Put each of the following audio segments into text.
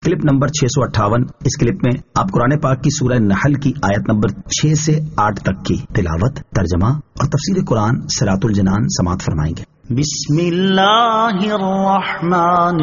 Clip number 658۔ اس clip میں آپ قرآن پاک کی سورہ نحل کی آیت نمبر 6 سے 8 تک کی تلاوت، ترجمہ اور تفسیر قرآن صراط الجنان سماعت فرمائیں گے۔ بسم اللہ الرحمن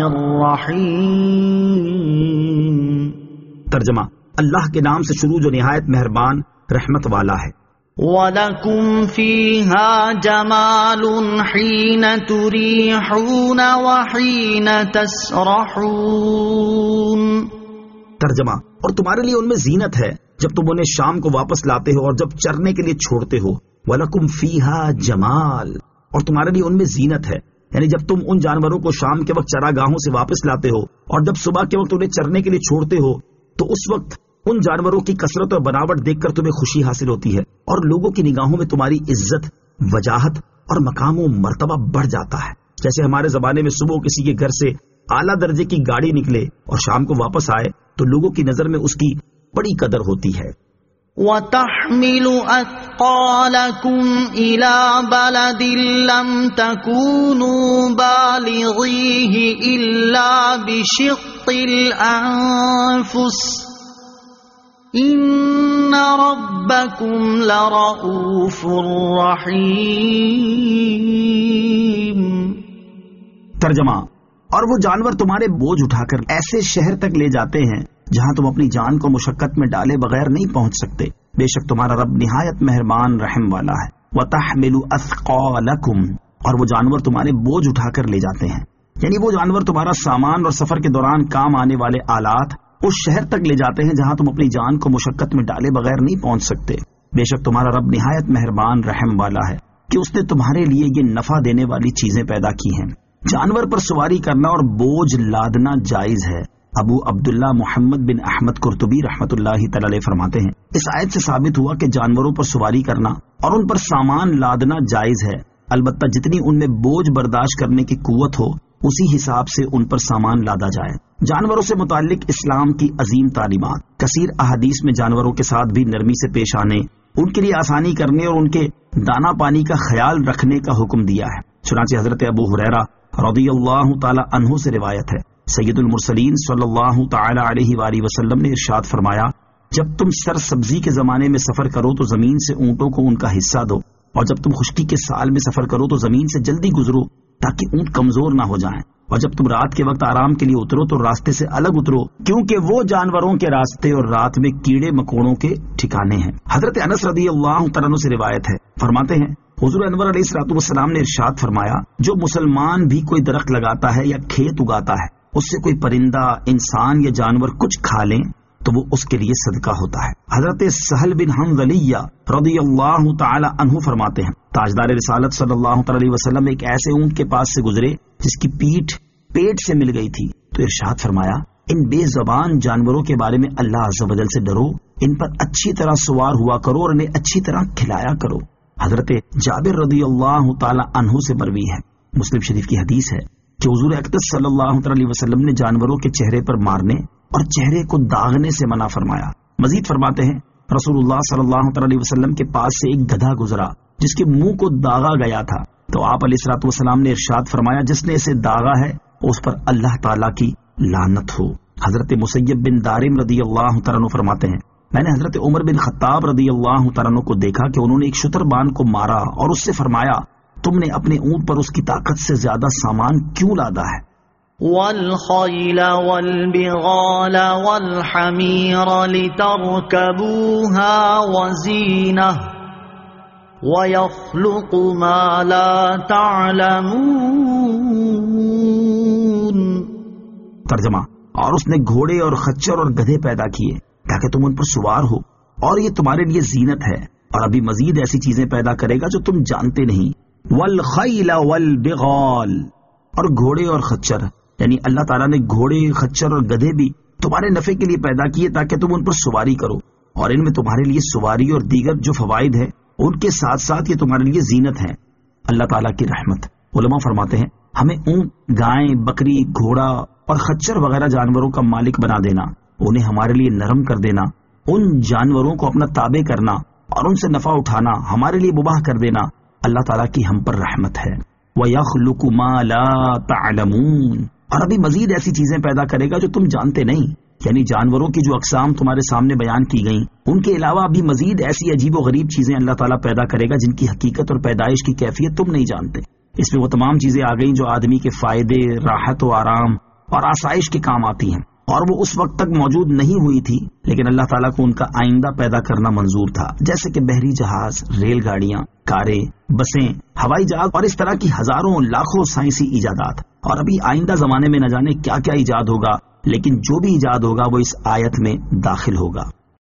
الرحیم۔ ترجمہ، اللہ کے نام سے شروع جو نہایت مہربان رحمت والا ہے۔ وَلَكُمْ فِيهَا جَمَالٌ حِينَ تُرِيحُونَ وَحِينَ تَسْرَحُونَ۔ ترجمہ، اور تمہارے لیے ان میں زینت ہے جب تم انہیں شام کو واپس لاتے ہو اور جب چرنے کے لیے چھوڑتے ہو۔ وَلَكُمْ فِيهَا جَمَال، اور تمہارے لیے ان میں زینت ہے، یعنی جب تم ان جانوروں کو شام کے وقت چراگاہوں سے واپس لاتے ہو اور جب صبح کے وقت انہیں چرنے کے لیے چھوڑتے ہو، تو اس وقت ان جانوروں کی کثرت اور بناوٹ دیکھ کر تمہیں خوشی حاصل ہوتی ہے اور لوگوں کی نگاہوں میں تمہاری عزت، وجاہت اور مقام و مرتبہ بڑھ جاتا ہے۔ جیسے ہمارے زمانے میں صبح کسی کے گھر سے اعلیٰ درجے کی گاڑی نکلے اور شام کو واپس آئے تو لوگوں کی نظر میں اس کی بڑی قدر ہوتی ہے۔ وَتَحْمِلُ أَثْقَالَكُمْ إِلَى بَلَدٍ لَّمْ تَكُونُوا بَالِغِيهِ إِلَّا بِشِقِّ الْأَنفُسِ إِنَّ رَبَّكُمْ لَرَءُوفٌ رَحِيمٌ۔ ترجمہ، اور وہ جانور تمہارے بوجھ اٹھا کر ایسے شہر تک لے جاتے ہیں جہاں تم اپنی جان کو مشقت میں ڈالے بغیر نہیں پہنچ سکتے۔ بے شک تمہارا رب نہایت مہربان رحم والا ہے۔ وَتَحْمِلُ أَثْقَالَكُمْ، اور وہ جانور تمہارے بوجھ اٹھا کر لے جاتے ہیں، یعنی وہ جانور تمہارا سامان اور سفر کے دوران کام آنے والے آلات اس شہر تک لے جاتے ہیں جہاں تم اپنی جان کو مشقت میں ڈالے بغیر نہیں پہنچ سکتے۔ بے شک تمہارا رب نہایت مہربان رحم والا ہے کہ اس نے تمہارے لیے یہ نفع دینے والی چیزیں پیدا کی ہیں۔ جانور پر سواری کرنا اور بوجھ لادنا جائز ہے۔ ابو عبداللہ محمد بن احمد قرطبی رحمۃ اللہ تعالی علیہ فرماتے ہیں، اس آیت سے ثابت ہوا کہ جانوروں پر سواری کرنا اور ان پر سامان لادنا جائز ہے، البتہ جتنی ان میں بوجھ برداشت کرنے کی قوت ہو اسی حساب سے ان پر سامان لادا جائے۔ جانوروں سے متعلق اسلام کی عظیم تعلیمات، کثیر احادیث میں جانوروں کے ساتھ بھی نرمی سے پیش آنے، ان کے لیے آسانی کرنے اور ان کے دانا پانی کا خیال رکھنے کا حکم دیا ہے۔ چنانچہ حضرت ابو ہریرہ رضی اللہ تعالی عنہ سے روایت ہے، سید المرسلین صلی اللہ تعالی علیہ وآلہ وسلم نے ارشاد فرمایا، جب تم سر سبزی کے زمانے میں سفر کرو تو زمین سے اونٹوں کو ان کا حصہ دو، اور جب تم خشکی کے سال میں سفر کرو تو زمین سے جلدی گزرو تاکہ اونٹ کمزور نہ ہو جائیں، اور جب تم رات کے وقت آرام کے لیے اترو تو راستے سے الگ اترو، کیونکہ وہ جانوروں کے راستے اور رات میں کیڑے مکوڑوں کے ٹھکانے ہیں۔ حضرت انس رضی اللہ تعالیٰ عنہ سے روایت ہے، فرماتے ہیں حضور انور علیہ الصلوۃ والسلام نے ارشاد فرمایا، جو مسلمان بھی کوئی درخت لگاتا ہے یا کھیت اگاتا ہے، اس سے کوئی پرندہ، انسان یا جانور کچھ کھا لیں تو وہ اس کے لیے صدقہ ہوتا ہے۔ حضرت سہل بن حنظلیہ رضی اللہ تعالی عنہ فرماتے ہیں، تاجدار رسالت صلی اللہ تعالی علیہ وسلم ایک ایسے اونٹ کے پاس سے گزرے جس کی پیٹھ پیٹ سے مل گئی تھی، تو ارشاد فرمایا، ان بے زبان جانوروں کے بارے میں اللہ عز و جل سے ڈرو، ان پر اچھی طرح سوار ہوا کرو اور انہیں اچھی طرح کھلایا کرو۔ حضرت جابر رضی اللہ تعالی عنہ سے مروی ہے، مسلم شریف کی حدیث ہے کہ حضور اقدس صلی اللہ علیہ وسلم نے جانوروں کے چہرے پر مارنے اور چہرے کو داغنے سے منع فرمایا۔ مزید فرماتے ہیں، رسول اللہ صلی اللہ علیہ وسلم کے پاس سے ایک گدھا گزرا جس کے منہ کو داغا گیا تھا، تو آپ علیہ الصلوۃ والسلام نے ارشاد فرمایا، جس نے اسے داغا ہے اس پر اللہ تعالیٰ کی لعنت ہو۔ حضرت مسیب بن دارم رضی اللہ تعالیٰ عنہ فرماتے ہیں، میں نے حضرت عمر بن خطاب رضی اللہ تعالیٰ عنہ کو دیکھا کہ انہوں نے ایک شتربان کو مارا اور اس سے فرمایا، تم نے اپنے اونٹ پر اس کی طاقت سے زیادہ سامان کیوں لادا ہے؟ وَالْخَيْلَ وَالْبِغَالَ وَالْحَمِيرَ لِتَرْكَبُوهَا وَزِينَةً وَيَخْلُقُ مَا لَا تَعْلَمُونَ۔ ترجمہ، اور اس نے گھوڑے اور خچر اور گدھے پیدا کیے تاکہ تم ان پر سوار ہو، اور یہ تمہارے لیے زینت ہے، اور ابھی مزید ایسی چیزیں پیدا کرے گا جو تم جانتے نہیں۔ والخیل والبغال، اور گھوڑے اور خچر، یعنی اللہ تعالیٰ نے گھوڑے، خچر اور گدھے بھی تمہارے نفع کے لیے پیدا کیے تاکہ تم ان پر سواری کرو، اور ان میں تمہارے لیے سواری اور دیگر جو فوائد ہیں ان کے ساتھ ساتھ یہ تمہارے لیے زینت ہے۔ اللہ تعالیٰ کی رحمت۔ علماء فرماتے ہیں، ہمیں اونٹ، گائیں، بکری، گھوڑا اور خچر وغیرہ جانوروں کا مالک بنا دینا، انہیں ہمارے لیے نرم کر دینا، ان جانوروں کو اپنا تابع کرنا اور ان سے نفع اٹھانا ہمارے لیے مباح کر دینا اللہ تعالیٰ کی ہم پر رحمت ہے۔ وَيَخْلُقُ مَا لَا تَعْلَمُونَ، اور ابھی مزید ایسی چیزیں پیدا کرے گا جو تم جانتے نہیں، یعنی جانوروں کی جو اقسام تمہارے سامنے بیان کی گئیں ان کے علاوہ ابھی مزید ایسی عجیب و غریب چیزیں اللہ تعالیٰ پیدا کرے گا جن کی حقیقت اور پیدائش کی کیفیت تم نہیں جانتے۔ اس میں وہ تمام چیزیں آ گئیں جو آدمی کے فائدے، راحت و آرام اور آسائش کے کام آتی ہیں، اور وہ اس وقت تک موجود نہیں ہوئی تھی، لیکن اللہ تعالیٰ کو ان کا آئندہ پیدا کرنا منظور تھا، جیسے کہ بحری جہاز، ریل گاڑیاں، کاریں، بسیں، ہوائی جہاز اور اس طرح کی ہزاروں لاکھوں سائنسی ایجادات۔ اور ابھی آئندہ زمانے میں نہ جانے کیا کیا ایجاد ہوگا، لیکن جو بھی ایجاد ہوگا وہ اس آیت میں داخل ہوگا۔